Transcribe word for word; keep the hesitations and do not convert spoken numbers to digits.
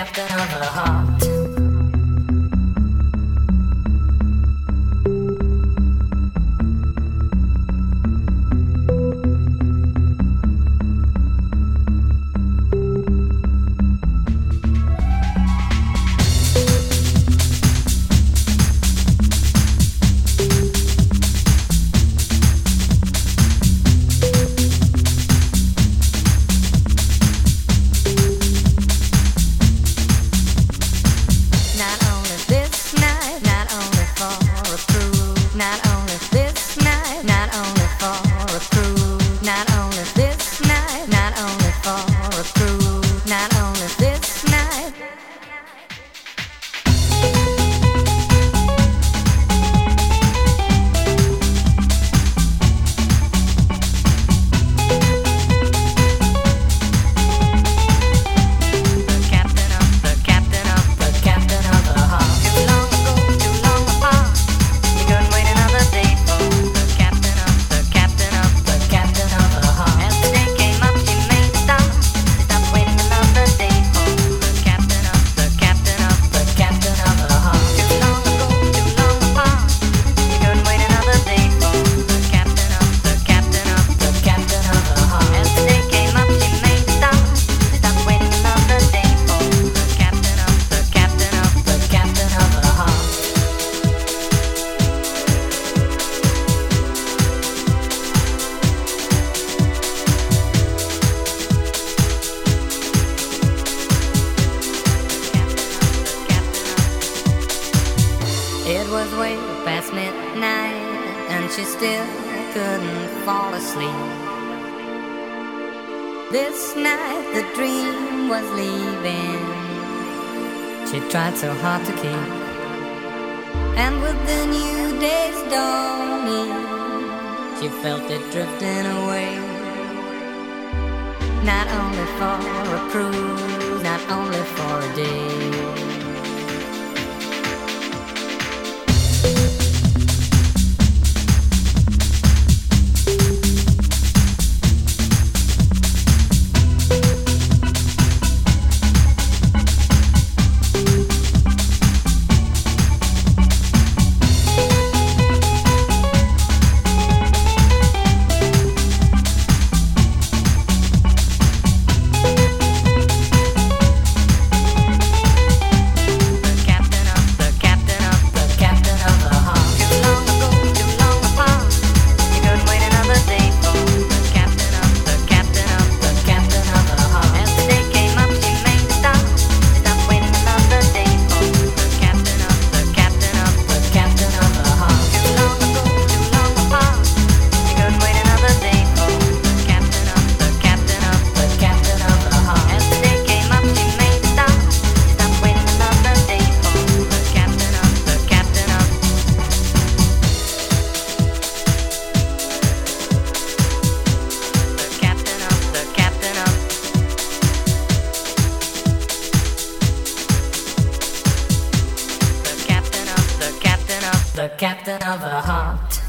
captain of the heart. It was way past midnight and she still couldn't fall asleep. This night the dream was leaving. She tried so hard to keep. And with the new day's dawning, she felt it drifting away. Not only for a cruise, not only for a day. The captain of the heart.